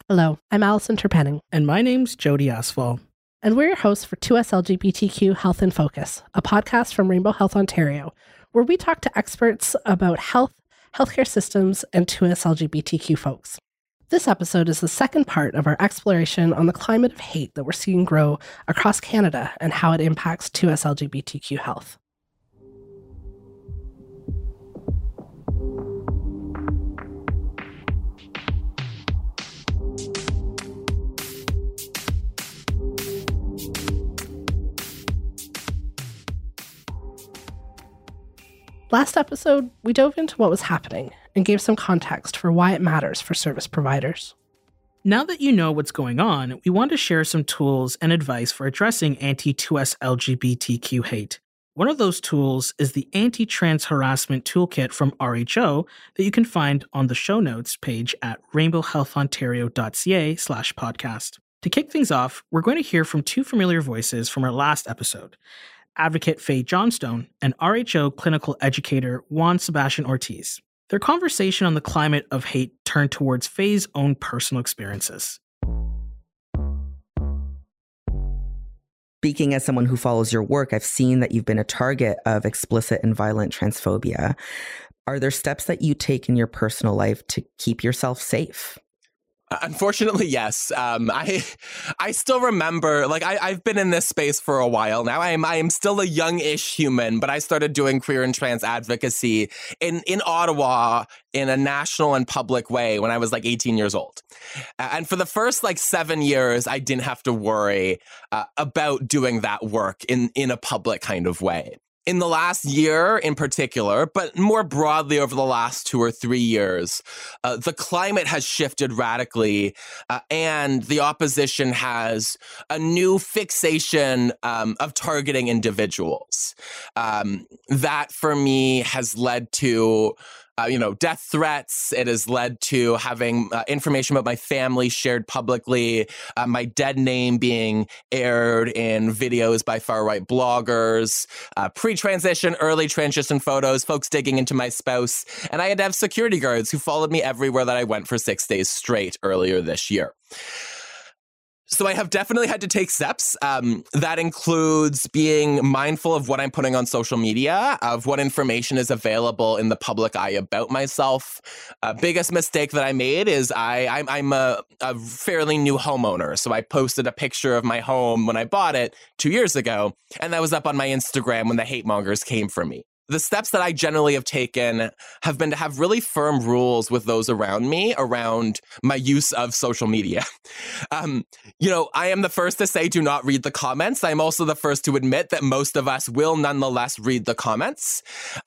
Hello, I'm Alison Terpenning. And my name's Jody Asfall. And we're your hosts for 2S LGBTQ Health in Focus, a podcast from Rainbow Health Ontario, where we talk to experts about health, healthcare systems, and 2S LGBTQ folks. This episode is the second part of our exploration on the climate of hate that we're seeing grow across Canada and how it impacts 2S LGBTQ health. Last episode, we dove into what was happening and gave some context for why it matters for service providers. Now that you know what's going on, we want to share some tools and advice for addressing anti-2S LGBTQ hate. One of those tools is the Anti-Trans Harassment Toolkit from RHO that you can find on the show notes page at rainbowhealthontario.ca/podcast. To kick things off, we're going to hear from two familiar voices from our last episode. Advocate Faye Johnstone and RHO clinical educator Juan Sebastian Ortiz. Their conversation on the climate of hate turned towards Faye's own personal experiences. Speaking as someone who follows your work, I've seen that you've been a target of explicit and violent transphobia. Are there steps that you take in your personal life to keep yourself safe? Unfortunately, yes. I still remember, I've been in this space for a while now. I am still a young-ish human, but I started doing queer and trans advocacy in Ottawa in a national and public way when I was 18 years old. And for the first 7 years, I didn't have to worry about doing that work in a public kind of way. In the last year in particular, but more broadly over the last 2 or 3 years, the climate has shifted radically, and the opposition has a new fixation of targeting individuals. That, for me, has led to death threats. It has led to having information about my family shared publicly, my dead name being aired in videos by far-right bloggers, pre-transition, early transition photos, folks digging into my spouse. And I had to have security guards who followed me everywhere that I went for 6 days straight earlier this year. So I have definitely had to take steps. That includes being mindful of what I'm putting on social media, of what information is available in the public eye about myself. Biggest mistake that I made is I'm a fairly new homeowner. So I posted a picture of my home when I bought it 2 years ago, and that was up on my Instagram when the hate mongers came for me. The steps that I generally have taken have been to have really firm rules with those around me around my use of social media. I am the first to say do not read the comments. I'm also the first to admit that most of us will nonetheless read the comments.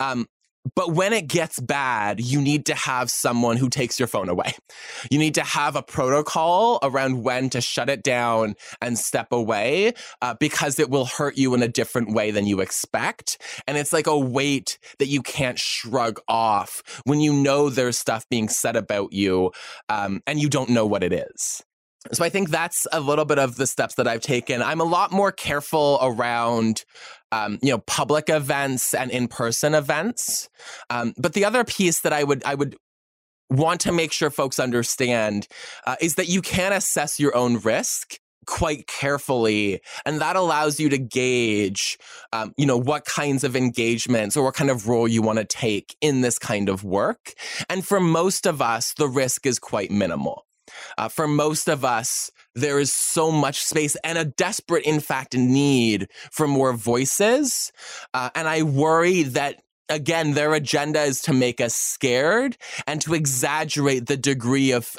But when it gets bad, you need to have someone who takes your phone away. You need to have a protocol around when to shut it down and step away because it will hurt you in a different way than you expect. And it's like a weight that you can't shrug off when you know there's stuff being said about you and you don't know what it is. So I think that's a little bit of the steps that I've taken. I'm a lot more careful around public events and in-person events. But the other piece that I would want to make sure folks understand is that you can assess your own risk quite carefully. And that allows you to gauge, what kinds of engagements or what kind of role you want to take in this kind of work. And for most of us, the risk is quite minimal. For most of us, there is so much space and a desperate, in fact, need for more voices. And I worry that, again, their agenda is to make us scared and to exaggerate the degree of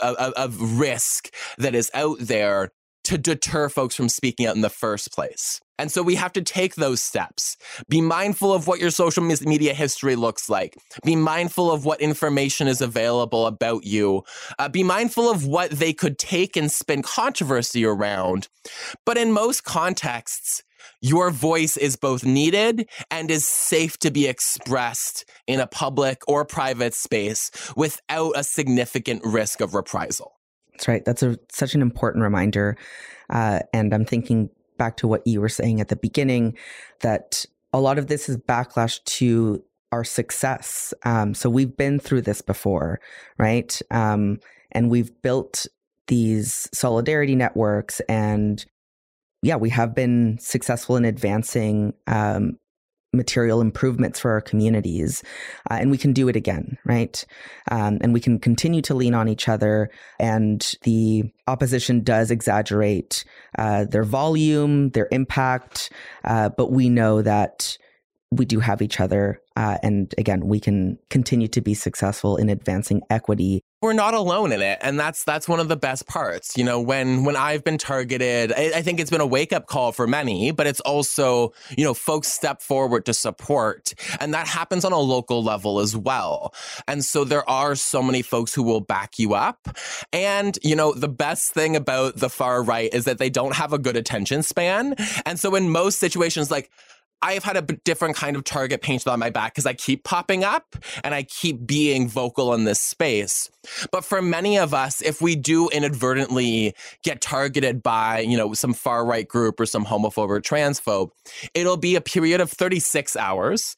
risk that is out there to deter folks from speaking out in the first place. And so we have to take those steps. Be mindful of what your social media history looks like. Be mindful of what information is available about you. Be mindful of what they could take and spin controversy around. But in most contexts, your voice is both needed and is safe to be expressed in a public or private space without a significant risk of reprisal. That's right. That's such an important reminder. And I'm thinking back to what you were saying at the beginning, that a lot of this is backlash to our success. So we've been through this before, right? And we've built these solidarity networks. And yeah, we have been successful in advancing material improvements for our communities. And we can do it again, right? And we can continue to lean on each other. And the opposition does exaggerate their volume, their impact, but we know that we do have each other. And again, we can continue to be successful in advancing equity. We're not alone in it. And that's one of the best parts. You know, when I've been targeted, I think it's been a wake-up call for many, but it's also, you know, folks step forward to support. And that happens on a local level as well. And so there are so many folks who will back you up. And, you know, the best thing about the far right is that they don't have a good attention span. And so in most situations, like, I've had a different kind of target painted on my back because I keep popping up and I keep being vocal in this space. But for many of us, if we do inadvertently get targeted by, you know, some far right group or some homophobe or transphobe, it'll be a period of 36 hours,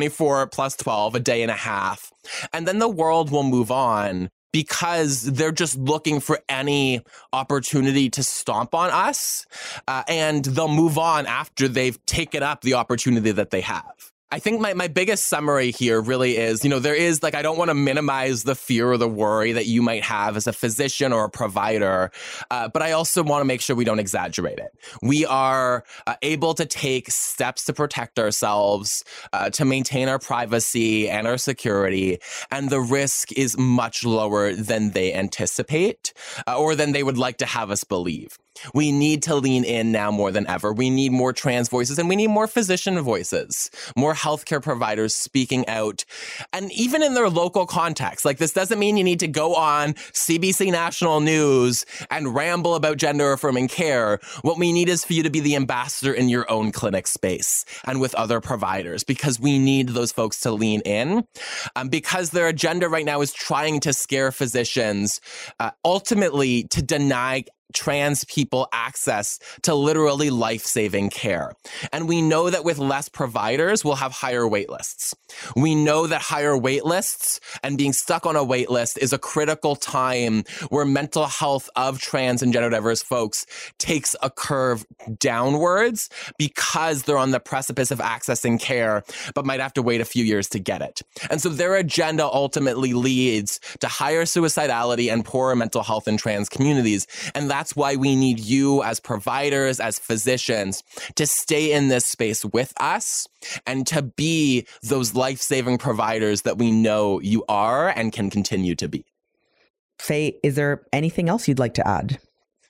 24 plus 12, a day and a half. And then the world will move on, because they're just looking for any opportunity to stomp on us, and they'll move on after they've taken up the opportunity that they have. I think my biggest summary here really is, you know, there is, like, I don't want to minimize the fear or the worry that you might have as a physician or a provider, but I also want to make sure we don't exaggerate it. We are able to take steps to protect ourselves, to maintain our privacy and our security, and the risk is much lower than they anticipate, or than they would like to have us believe. We need to lean in now more than ever. We need more trans voices, and we need more physician voices, more healthcare providers speaking out, and even in their local context. Like, this doesn't mean you need to go on CBC National News and ramble about gender affirming care. What we need is for you to be the ambassador in your own clinic space and with other providers, because we need those folks to lean in, because their agenda right now is trying to scare physicians, ultimately to deny trans people access to literally life-saving care. And we know that with less providers, we'll have higher wait lists. We know that higher wait lists and being stuck on a wait list is a critical time where mental health of trans and gender diverse folks takes a curve downwards, because they're on the precipice of accessing care, but might have to wait a few years to get it. And so their agenda ultimately leads to higher suicidality and poorer mental health in trans communities. And that's why we need you as providers, as physicians, to stay in this space with us and to be those life-saving providers that we know you are and can continue to be. Faye, is there anything else you'd like to add?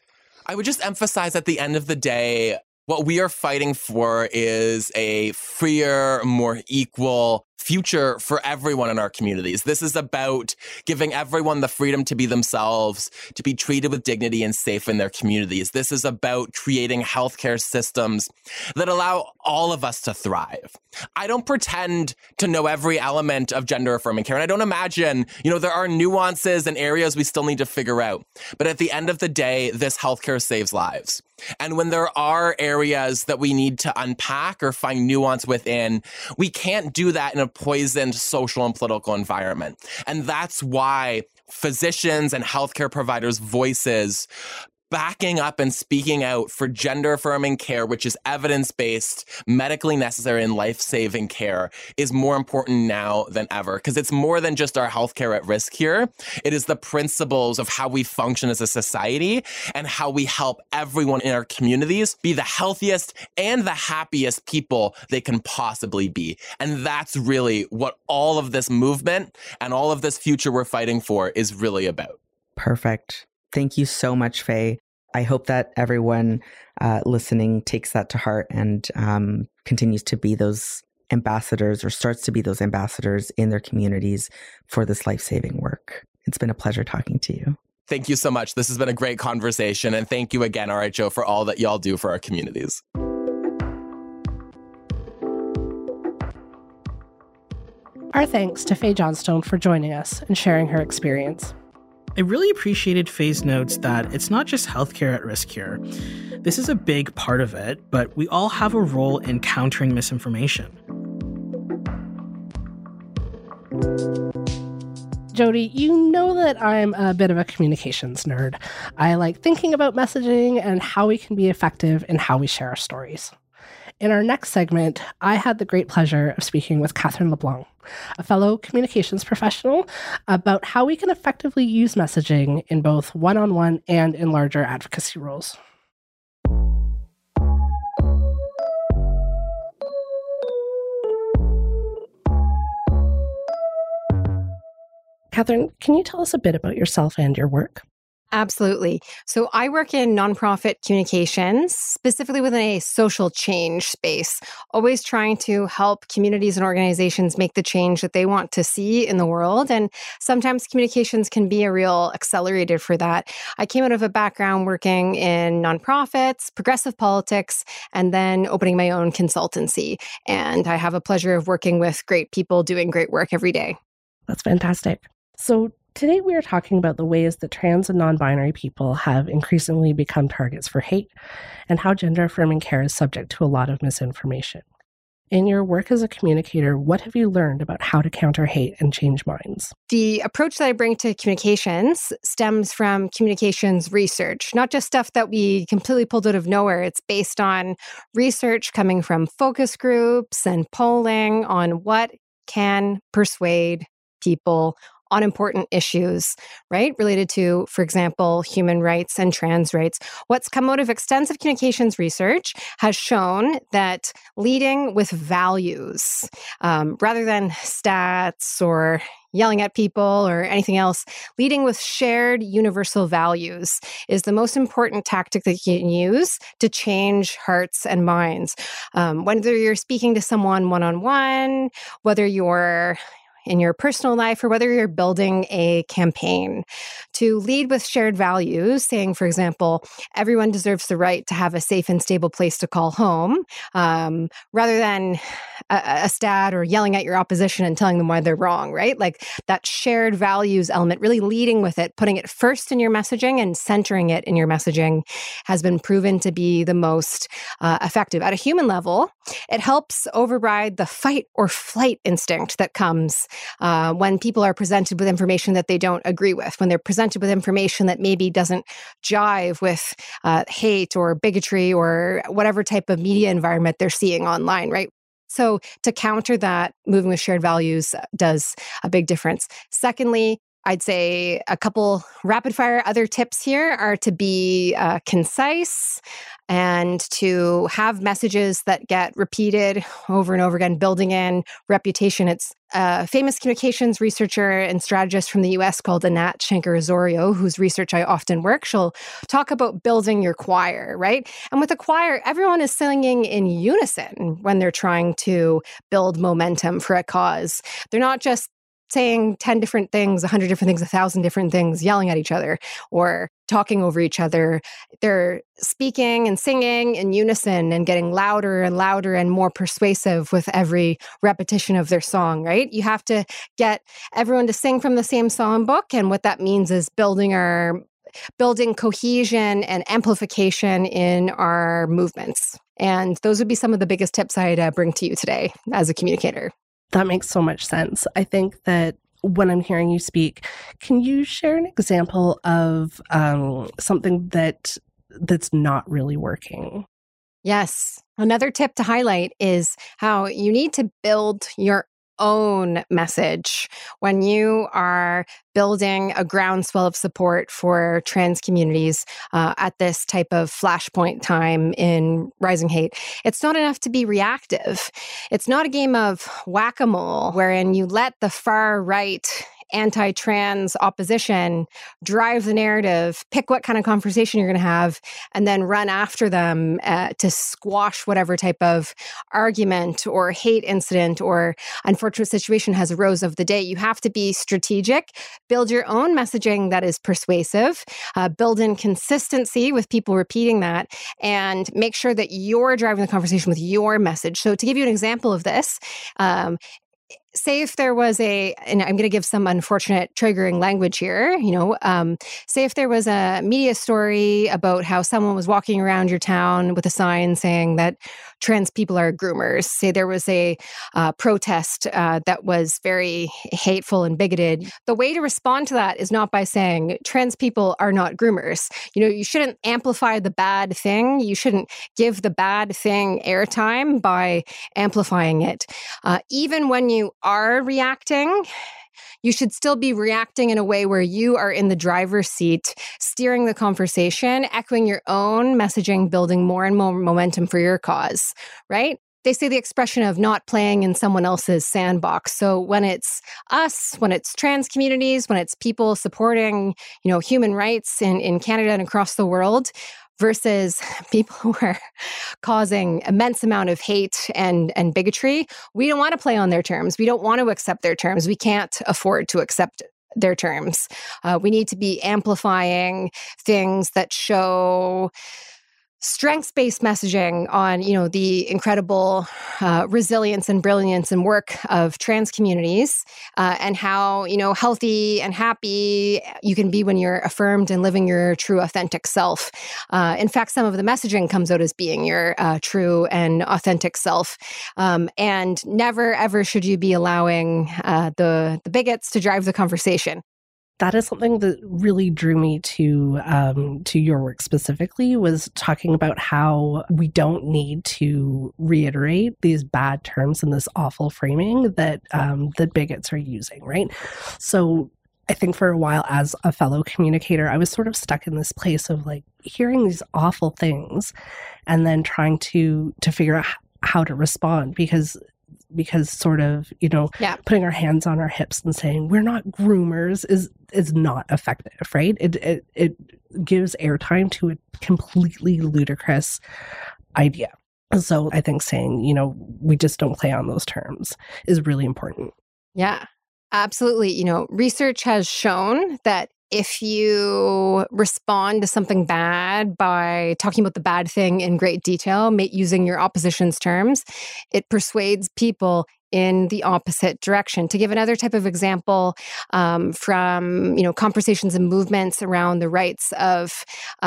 I would just emphasize, at the end of the day, what we are fighting for is a freer, more equal future for everyone in our communities. This is about giving everyone the freedom to be themselves, to be treated with dignity and safe in their communities. This is about creating healthcare systems that allow all of us to thrive. I don't pretend to know every element of gender affirming care. And I don't imagine, you know, there are nuances and areas we still need to figure out. But at the end of the day, this healthcare saves lives. And when there are areas that we need to unpack or find nuance within, we can't do that in a poisoned social and political environment. And that's why physicians and healthcare providers' voices backing up and speaking out for gender affirming care, which is evidence-based, medically necessary, and life-saving care, is more important now than ever, because it's more than just our healthcare at risk here. It is the principles of how we function as a society and how we help everyone in our communities be the healthiest and the happiest people they can possibly be. And that's really what all of this movement and all of this future we're fighting for is really about. Perfect. Thank you so much, Faye. I hope that everyone listening takes that to heart and continues to be those ambassadors, or starts to be those ambassadors in their communities for this life-saving work. It's been a pleasure talking to you. Thank you so much. This has been a great conversation. And thank you again, RHO, for all that y'all do for our communities. Our thanks to Faye Johnstone for joining us and sharing her experience. I really appreciated Faye's notes that it's not just healthcare at risk here. This is a big part of it, but we all have a role in countering misinformation. Jody, you know that I'm a bit of a communications nerd. I like thinking about messaging and how we can be effective in how we share our stories. In our next segment, I had the great pleasure of speaking with Catherine LeBlanc, a fellow communications professional, about how we can effectively use messaging in both one-on-one and in larger advocacy roles. Catherine, can you tell us a bit about yourself and your work? Absolutely. So I work in nonprofit communications, specifically within a social change space, always trying to help communities and organizations make the change that they want to see in the world. And sometimes communications can be a real accelerator for that. I came out of a background working in nonprofits, progressive politics, and then opening my own consultancy. And I have a pleasure of working with great people doing great work every day. That's fantastic. So today we are talking about the ways that trans and non-binary people have increasingly become targets for hate and how gender-affirming care is subject to a lot of misinformation. In your work as a communicator, what have you learned about how to counter hate and change minds? The approach that I bring to communications stems from communications research, not just stuff that we completely pulled out of nowhere. It's based on research coming from focus groups and polling on what can persuade people on important issues, right? Related to, for example, human rights and trans rights. What's come out of extensive communications research has shown that leading with values, rather than stats or yelling at people or anything else, leading with shared universal values is the most important tactic that you can use to change hearts and minds. Whether you're speaking to someone one-on-one, whether you're in your personal life, or whether you're building a campaign, to lead with shared values, saying, for example, everyone deserves the right to have a safe and stable place to call home, rather than a stat or yelling at your opposition and telling them why they're wrong, right? Like that shared values element, really leading with it, putting it first in your messaging and centering it in your messaging has been proven to be the most effective. At a human level, it helps override the fight or flight instinct that comes when people are presented with information that they don't agree with, when they're presented with information that maybe doesn't jive with hate or bigotry or whatever type of media environment they're seeing online, right? So to counter that, moving with shared values does a big difference. Secondly, I'd say a couple rapid fire other tips here are to be concise and to have messages that get repeated over and over again, building in reputation. It's a famous communications researcher and strategist from the US called Anat Shenker-Osorio, whose research I often work. She'll talk about building your choir, right? And with a choir, everyone is singing in unison when they're trying to build momentum for a cause. They're not just saying 10 different things, 100 different things, 1,000 different things, yelling at each other or talking over each other. They're speaking and singing in unison and getting louder and louder and more persuasive with every repetition of their song, right? You have to get everyone to sing from the same songbook. And what that means is building cohesion and amplification in our movements. And those would be some of the biggest tips I'd bring to you today as a communicator. That makes so much sense. I think that when I'm hearing you speak, can you share an example of something that's not really working? Yes. Another tip to highlight is how you need to build your own message when you are building a groundswell of support for trans communities at this type of flashpoint time in rising hate. It's not enough to be reactive. It's not a game of whack-a-mole wherein you let the far right anti-trans opposition drive the narrative, pick what kind of conversation you're going to have, and then run after them to squash whatever type of argument or hate incident or unfortunate situation has arose of the day. You have to be strategic, build your own messaging that is persuasive, build in consistency with people repeating that, and make sure that you're driving the conversation with your message. So to give you an example of this, say if there was and I'm going to give some unfortunate triggering language here, say if there was a media story about how someone was walking around your town with a sign saying that trans people are groomers. Say there was a protest that was very hateful and bigoted. The way to respond to that is not by saying trans people are not groomers. You shouldn't amplify the bad thing. You shouldn't give the bad thing airtime by amplifying it. Even when you are reacting, you should still be reacting in a way where you are in the driver's seat, steering the conversation, echoing your own messaging, building more and more momentum for your cause, right? They say the expression of not playing in someone else's sandbox. So when it's us, when it's trans communities, when it's people supporting, human rights in Canada and across the world, versus people who are causing immense amount of hate and bigotry, we don't want to play on their terms. We don't want to accept their terms. We can't afford to accept their terms. We need to be amplifying things that show strengths-based messaging on, the incredible resilience and brilliance and work of trans communities, and how, healthy and happy you can be when you're affirmed and living your true authentic self. In fact, some of the messaging comes out as being your true and authentic self. And never, ever should you be allowing the bigots to drive the conversation. That is something that really drew me to your work specifically, was talking about how we don't need to reiterate these bad terms and this awful framing that the bigots are using, right? So I think for a while as a fellow communicator, I was sort of stuck in this place of like hearing these awful things and then trying to figure out how to respond, because sort of, putting our hands on our hips and saying we're not groomers is not effective, right? It gives airtime to a completely ludicrous idea. So I think saying, we just don't play on those terms is really important. Yeah, absolutely. Research has shown that if you respond to something bad by talking about the bad thing in great detail, using your opposition's terms, it persuades people in the opposite direction. To give another type of example, from conversations and movements around the rights of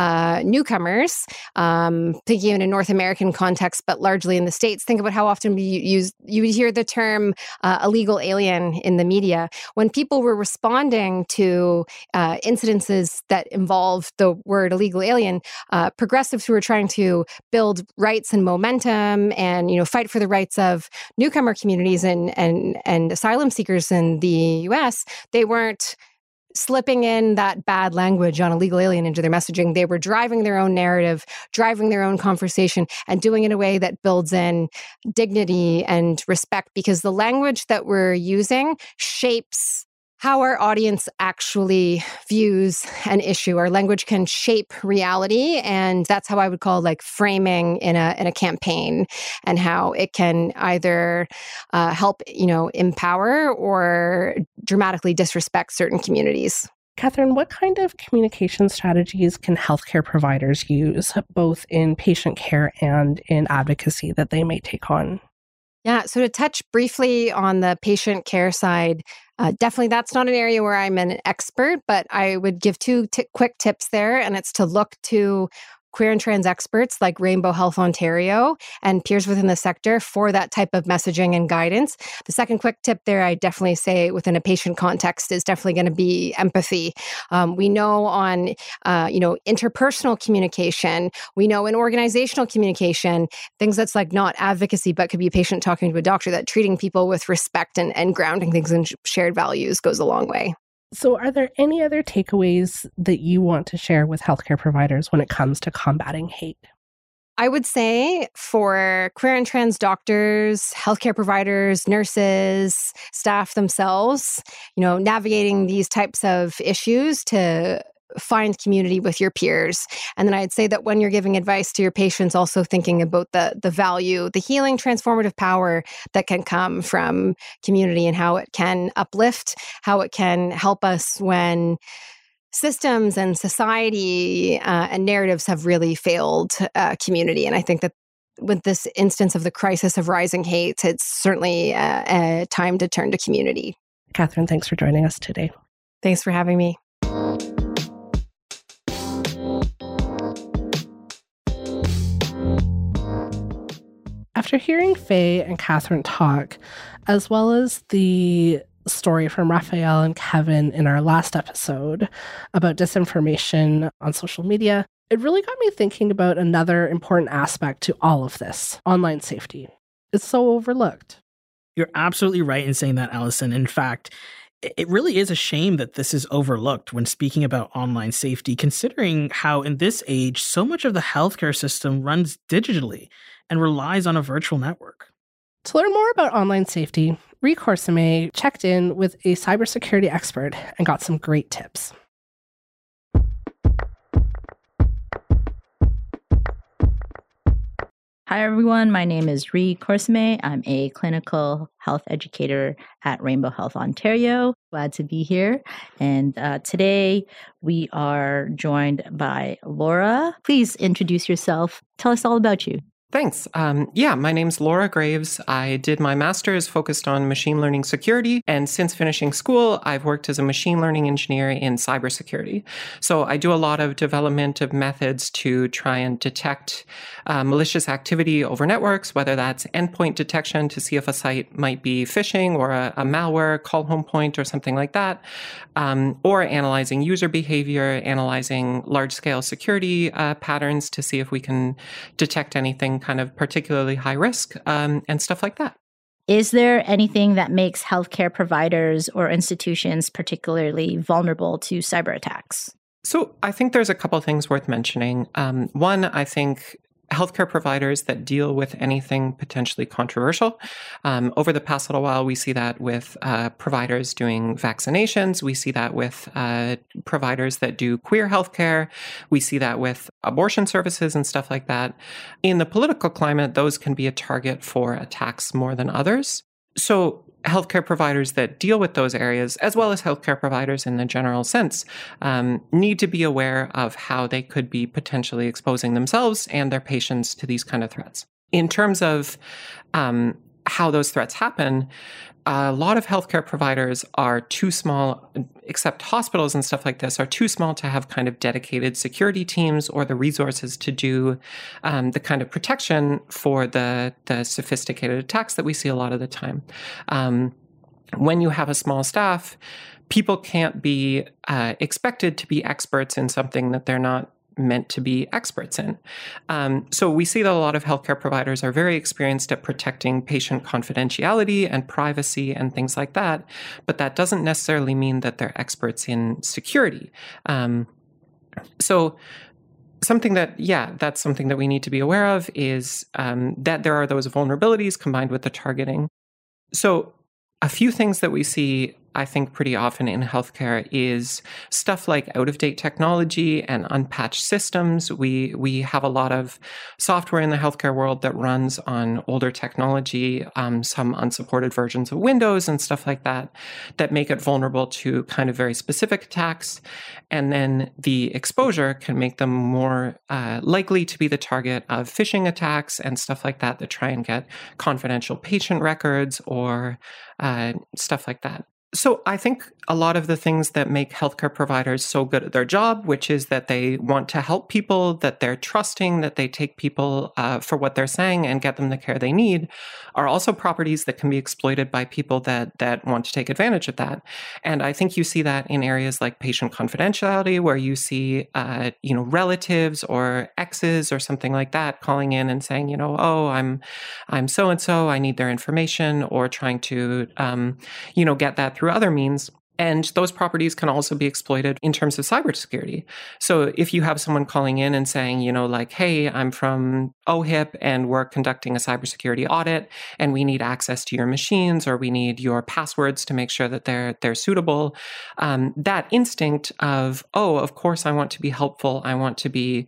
newcomers, thinking in a North American context, but largely in the States, think about how often you would hear the term illegal alien in the media. When people were responding to incidences that involved the word illegal alien, progressives who were trying to build rights and momentum and fight for the rights of newcomer communities and asylum seekers in the US, they weren't slipping in that bad language on illegal alien into their messaging. They were driving their own narrative, driving their own conversation, and doing it in a way that builds in dignity and respect, because the language that we're using shapes how our audience actually views an issue. Our language can shape reality, and that's how I would call framing in a campaign, and how it can either help empower or dramatically disrespect certain communities. Catherine, what kind of communication strategies can healthcare providers use, both in patient care and in advocacy, that they may take on? Yeah, so to touch briefly on the patient care side, definitely that's not an area where I'm an expert, but I would give two quick tips there, and it's to look to queer and trans experts like Rainbow Health Ontario and peers within the sector for that type of messaging and guidance. The second quick tip there, I definitely say within a patient context, is definitely going to be empathy. We know on, interpersonal communication, we know in organizational communication, things that's not advocacy, but could be a patient talking to a doctor, that treating people with respect and grounding things in shared values goes a long way. So are there any other takeaways that you want to share with healthcare providers when it comes to combating hate? I would say for queer and trans doctors, healthcare providers, nurses, staff themselves, navigating these types of issues to find community with your peers. And then I'd say that when you're giving advice to your patients, also thinking about the value, the healing, transformative power that can come from community, and how it can uplift, how it can help us when systems and society and narratives have really failed community. And I think that with this instance of the crisis of rising hate, it's certainly a time to turn to community. Catherine, thanks for joining us today. Thanks for having me. After hearing Faye and Catherine talk, as well as the story from Raphael and Kevin in our last episode about disinformation on social media, it really got me thinking about another important aspect to all of this: online safety. It's so overlooked. You're absolutely right in saying that, Allison. In fact, it really is a shame that this is overlooked when speaking about online safety, considering how in this age, so much of the healthcare system runs digitally and relies on a virtual network. To learn more about online safety, Ree Corsame checked in with a cybersecurity expert and got some great tips. Hi, everyone. My name is Ree Corsame. I'm a clinical health educator at Rainbow Health Ontario. Glad to be here. And today we are joined by Laura. Please introduce yourself. Tell us all about you. Thanks. My name's Laura Graves. I did my master's focused on machine learning security. And since finishing school, I've worked as a machine learning engineer in cybersecurity. So I do a lot of development of methods to try and detect malicious activity over networks, whether that's endpoint detection to see if a site might be phishing or a malware call home point or something like that, or analyzing user behavior, analyzing large-scale security patterns to see if we can detect anything kind of particularly high risk, and stuff like that. Is there anything that makes healthcare providers or institutions particularly vulnerable to cyber attacks? So I think there's a couple of things worth mentioning. One, I think healthcare providers that deal with anything potentially controversial. Over the past little while, we see that with providers doing vaccinations. We see that with providers that do queer healthcare. We see that with abortion services and stuff like that. In the political climate, those can be a target for attacks more than others. So healthcare providers that deal with those areas, as well as healthcare providers in the general sense, need to be aware of how they could be potentially exposing themselves and their patients to these kind of threats. In terms of how those threats happen, a lot of healthcare providers are too small, except hospitals and stuff like this, are too small to have kind of dedicated security teams or the resources to do the kind of protection for the sophisticated attacks that we see a lot of the time. When you have a small staff, people can't be expected to be experts in something that they're not meant to be experts in. So we see that a lot of healthcare providers are very experienced at protecting patient confidentiality and privacy and things like that, but that doesn't necessarily mean that they're experts in security. So something that's something that we need to be aware of is that there are those vulnerabilities combined with the targeting. So a few things that we see, I think, pretty often in healthcare is stuff like out-of-date technology and unpatched systems. We have a lot of software in the healthcare world that runs on older technology, some unsupported versions of Windows and stuff like that, that make it vulnerable to kind of very specific attacks. And then the exposure can make them more likely to be the target of phishing attacks and stuff like that that try and get confidential patient records or stuff like that. So I think a lot of the things that make healthcare providers so good at their job, which is that they want to help people, that they're trusting, that they take people for what they're saying and get them the care they need, are also properties that can be exploited by people that want to take advantage of that. And I think you see that in areas like patient confidentiality, where you see relatives or exes or something like that calling in and saying, oh, I'm so and so, I need their information, or trying to get that through other means. And those properties can also be exploited in terms of cybersecurity. So if you have someone calling in and saying, hey, I'm from OHIP and we're conducting a cybersecurity audit and we need access to your machines, or we need your passwords to make sure that they're suitable, that instinct of, of course I want to be helpful, I want to be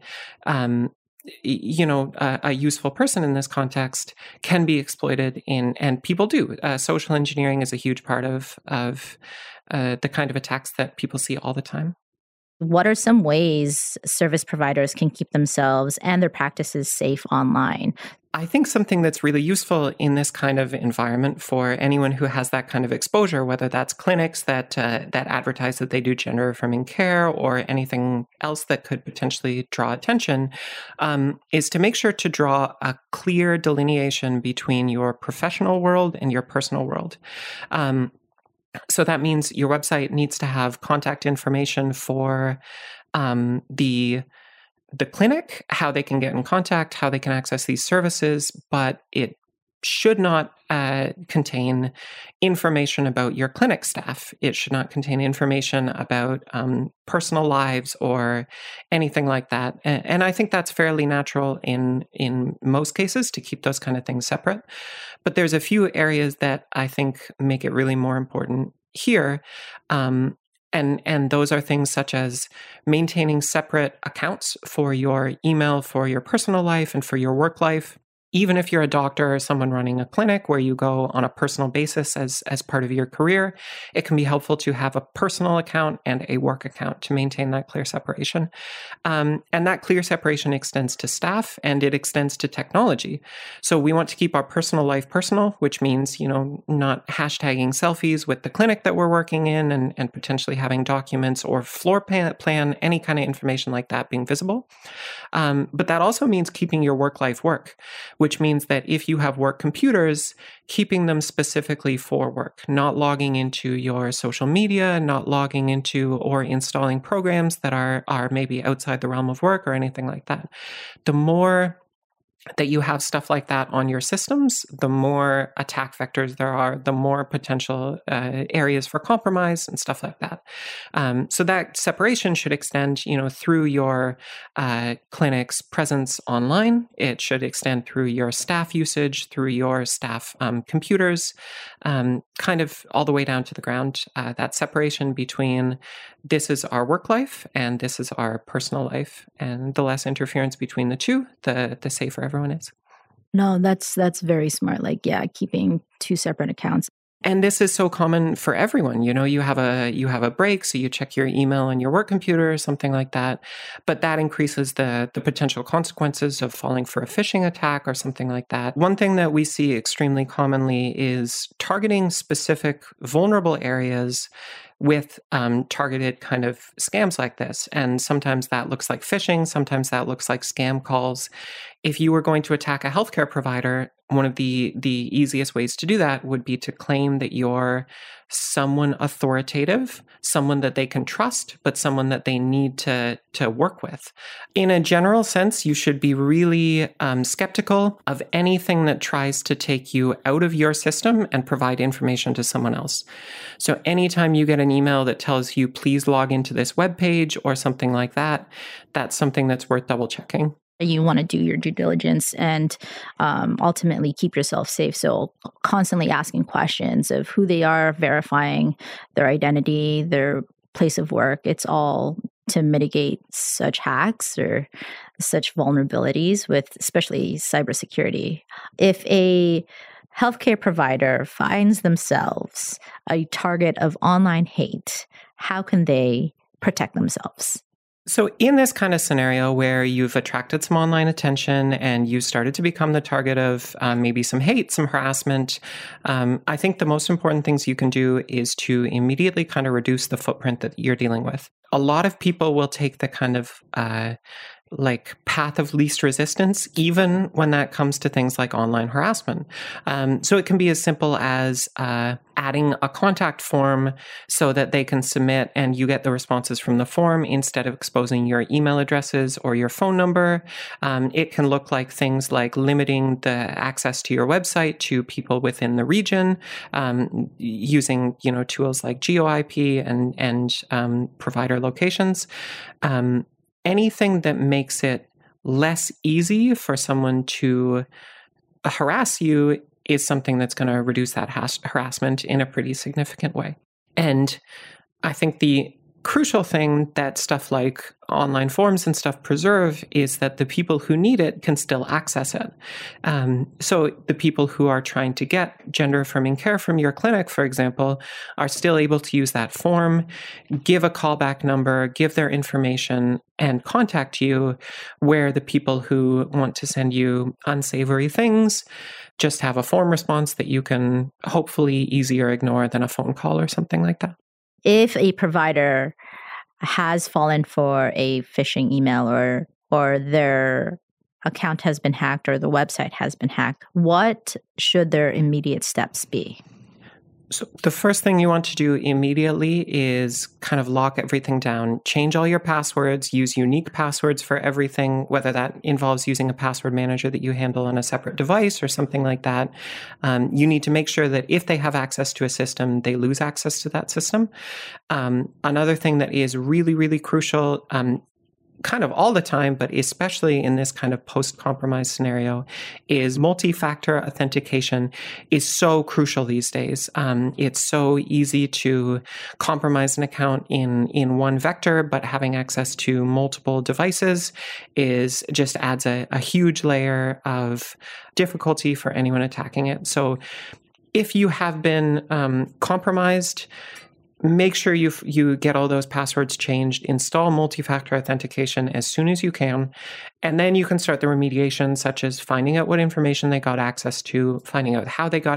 a useful person in this context, can be exploited and people do. Social engineering is a huge part of the kind of attacks that people see all the time. What are some ways service providers can keep themselves and their practices safe online? I think something that's really useful in this kind of environment for anyone who has that kind of exposure, whether that's clinics that advertise that they do gender affirming care or anything else that could potentially draw attention, is to make sure to draw a clear delineation between your professional world and your personal world. So that means your website needs to have contact information for the clinic, how they can get in contact, how they can access these services, but it should not contain information about your clinic staff. It should not contain information about personal lives or anything like that. And I think that's fairly natural in most cases to keep those kind of things separate. But there's a few areas that I think make it really more important here. And those are things such as maintaining separate accounts for your email, for your personal life, and for your work life. Even if you're a doctor or someone running a clinic where you go on a personal basis as part of your career, it can be helpful to have a personal account and a work account to maintain that clear separation. And that clear separation extends to staff and it extends to technology. So we want to keep our personal life personal, which means, not hashtagging selfies with the clinic that we're working in and potentially having documents or floor plan, any kind of information like that being visible. But that also means keeping your work life work, which means that if you have work computers, keeping them specifically for work, not logging into your social media, not logging into or installing programs that are maybe outside the realm of work or anything like that. The more that you have stuff like that on your systems, the more attack vectors there are, the more potential areas for compromise and stuff like that. So that separation should extend, through your clinic's presence online. It should extend through your staff usage, through your staff computers, kind of all the way down to the ground. That separation between this is our work life and this is our personal life, and the less interference between the two, the safer everyone is. No, that's very smart. Keeping two separate accounts. And this is so common for everyone. You have a break, so you check your email on your work computer or something like that. But that increases the potential consequences of falling for a phishing attack or something like that. One thing that we see extremely commonly is targeting specific vulnerable areas with targeted kind of scams like this. And sometimes that looks like phishing, sometimes that looks like scam calls. If you were going to attack a healthcare provider, one of the easiest ways to do that would be to claim that you're someone authoritative, someone that they can trust, but someone that they need to work with. In a general sense, you should be really skeptical of anything that tries to take you out of your system and provide information to someone else. So anytime you get an email that tells you, please log into this web page or something like that, that's something that's worth double checking. You want to do your due diligence and ultimately keep yourself safe. So constantly asking questions of who they are, verifying their identity, their place of work. It's all to mitigate such hacks or such vulnerabilities with especially cybersecurity. If a healthcare provider finds themselves a target of online hate, how can they protect themselves? So in this kind of scenario where you've attracted some online attention and you started to become the target of maybe some hate, some harassment, I think the most important things you can do is to immediately kind of reduce the footprint that you're dealing with. A lot of people will take the kind of path of least resistance, even when that comes to things like online harassment. So it can be as simple as adding a contact form so that they can submit and you get the responses from the form instead of exposing your email addresses or your phone number. It can look like things like limiting the access to your website to people within the region, using tools like GeoIP and provider locations. Anything that makes it less easy for someone to harass you is something that's going to reduce that harassment in a pretty significant way. And I think the crucial thing that stuff like online forms and stuff preserve is that the people who need it can still access it. So the people who are trying to get gender-affirming care from your clinic, for example, are still able to use that form, give a callback number, give their information, and contact you, where the people who want to send you unsavory things just have a form response that you can hopefully easier ignore than a phone call or something like that. If a provider has fallen for a phishing email or their account has been hacked or the website has been hacked, what should their immediate steps be? So the first thing you want to do immediately is kind of lock everything down, change all your passwords, use unique passwords for everything, whether that involves using a password manager that you handle on a separate device or something like that. You need to make sure that if they have access to a system, they lose access to that system. Another thing that is really, really crucial, kind of all the time, but especially in this kind of post-compromise scenario, is multi-factor authentication is so crucial these days. It's so easy to compromise an account in one vector, but having access to multiple devices just adds a huge layer of difficulty for anyone attacking it. So if you have been compromised, make sure you get all those passwords changed, install multi-factor authentication as soon as you can, and then you can start the remediation, such as finding out what information they got access to, finding out how they got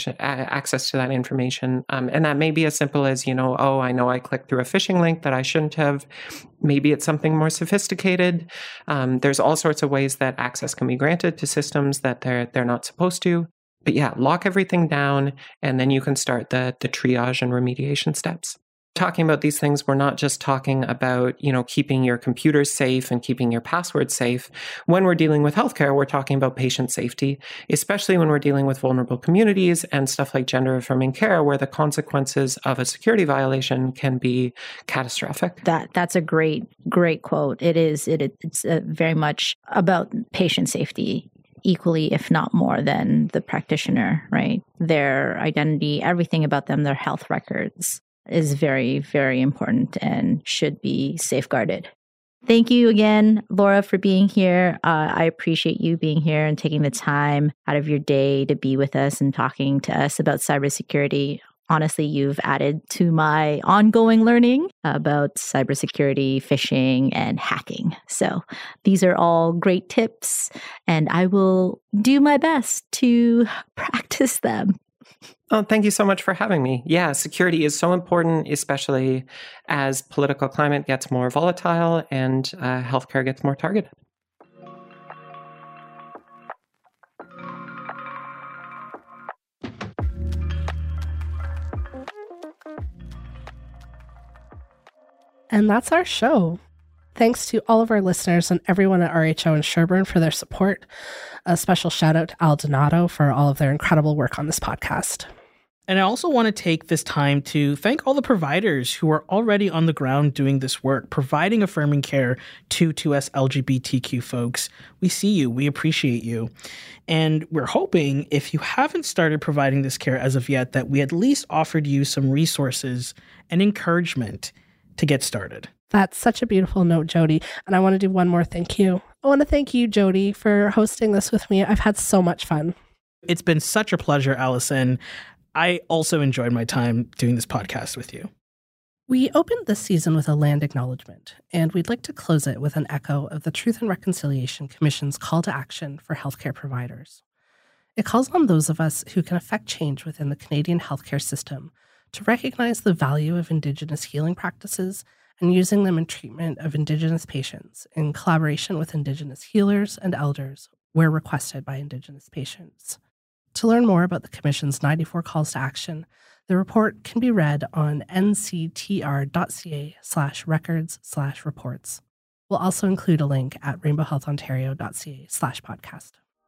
access to that information. And that may be as simple as, I know I clicked through a phishing link that I shouldn't have. Maybe it's something more sophisticated. There's all sorts of ways that access can be granted to systems that they're not supposed to. But yeah, lock everything down, and then you can start the triage and remediation steps. Talking about these things, we're not just talking about, keeping your computers safe and keeping your passwords safe. When we're dealing with healthcare, we're talking about patient safety, especially when we're dealing with vulnerable communities and stuff like gender-affirming care, where the consequences of a security violation can be catastrophic. That's a great quote. It's very much about patient safety, equally, if not more, than the practitioner, right? Their identity, everything about them, their health records is very, very important and should be safeguarded. Thank you again, Laura, for being here. I appreciate you being here and taking the time out of your day to be with us and talking to us about cybersecurity. Honestly, you've added to my ongoing learning about cybersecurity, phishing, and hacking. So these are all great tips, and I will do my best to practice them. Oh, thank you so much for having me. Yeah, security is so important, especially as political climate gets more volatile and healthcare gets more targeted. And that's our show. Thanks to all of our listeners and everyone at RHO and Sherburne for their support. A special shout out to Al Donato for all of their incredible work on this podcast. And I also want to take this time to thank all the providers who are already on the ground doing this work, providing affirming care to 2S LGBTQ folks. We see you. We appreciate you. And we're hoping, if you haven't started providing this care as of yet, that we at least offered you some resources and encouragement to get started. That's such a beautiful note, Jody. And I want to do one more thank you. I want to thank you, Jody, for hosting this with me. I've had so much fun. It's been such a pleasure, Allison. I also enjoyed my time doing this podcast with you. We opened this season with a land acknowledgement, and we'd like to close it with an echo of the Truth and Reconciliation Commission's call to action for healthcare providers. It calls on those of us who can affect change within the Canadian healthcare system to recognize the value of Indigenous healing practices and using them in treatment of Indigenous patients in collaboration with Indigenous healers and elders where requested by Indigenous patients. To learn more about the Commission's 94 calls to action, the report can be read on nctr.ca/records/reports. We'll also include a link at rainbowhealthontario.ca/podcast.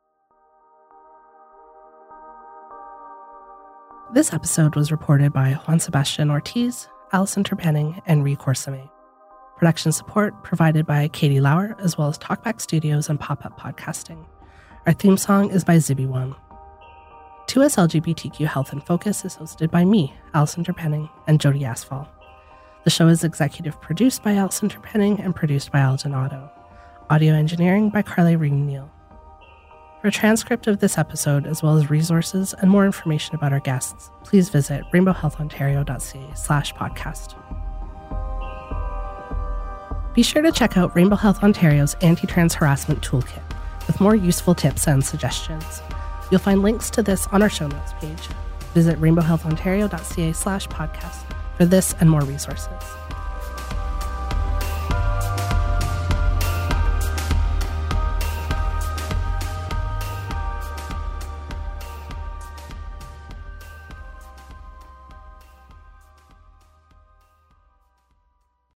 This episode was reported by Juan Sebastian Ortiz, Allison Terpenning, and Ree Corsame. Production support provided by Katie Lauer, as well as Talkback Studios and Pop-Up Podcasting. Our theme song is by Zibby One. 2S LGBTQ Health in Focus is hosted by me, Allison Terpenning, and Jody Asfall. The show is executive produced by Alison Terpenning and produced by Alden Otto. Audio engineering by Carly Ring-Neal. For a transcript of this episode, as well as resources and more information about our guests, please visit rainbowhealthontario.ca/podcast. Be sure to check out Rainbow Health Ontario's Anti-Trans Harassment Toolkit with more useful tips and suggestions. You'll find links to this on our show notes page. Visit rainbowhealthontario.ca/podcast for this and more resources.